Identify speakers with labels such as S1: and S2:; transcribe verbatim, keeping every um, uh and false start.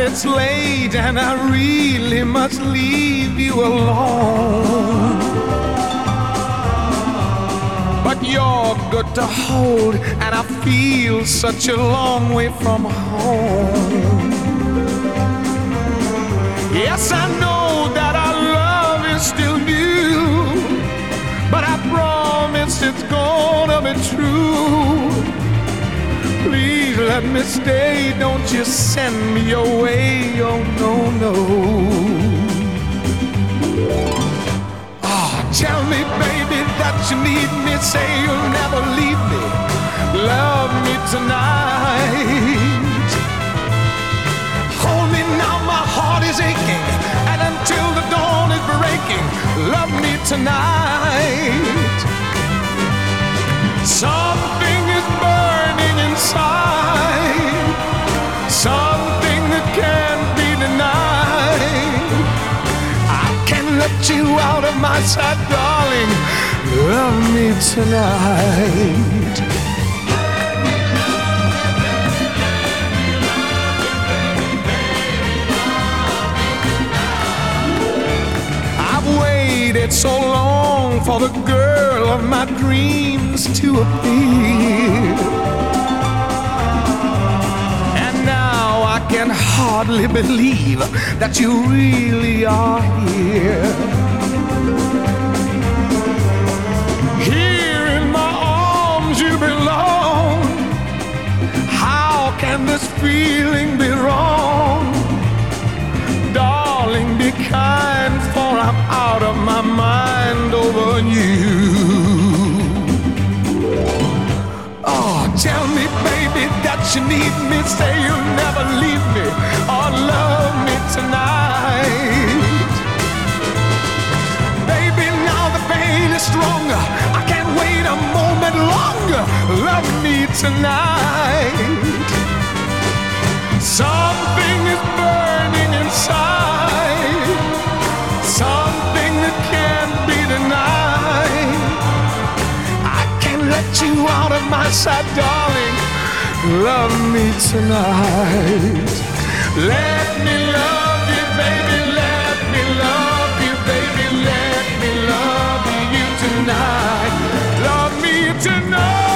S1: it's late and I really must leave you alone. But you're good to hold, and I feel such a long way from home. Yes, I know that our love is still new, but I promise it's gonna be true. Please let me stay, don't you send me away, oh no, no. Oh, tell me, baby, that you need me, say you'll never leave me, love me tonight. Hold me now, my heart is aching, and until the dawn is breaking, love me tonight. Something is burning inside, something that can't be denied. I can't let you out of my sight, darling. Love me tonight. I've waited so long for the girl of my dreams to appear, and now I can hardly believe that you really are here. Here in my arms you belong. How can this feeling be wrong? Darling, be kind, for I'm out of my mind over you. Oh, tell me, baby, that you need me, say you'll never leave me or love me tonight. Baby, now the pain is stronger, I can't wait a moment longer. Love me tonight. Something is burning inside, something that can't be denied. I can't let you out of my sight, darling. Love me tonight. Let me love you, baby. Let me love you, baby. Let me love you tonight. Love me tonight.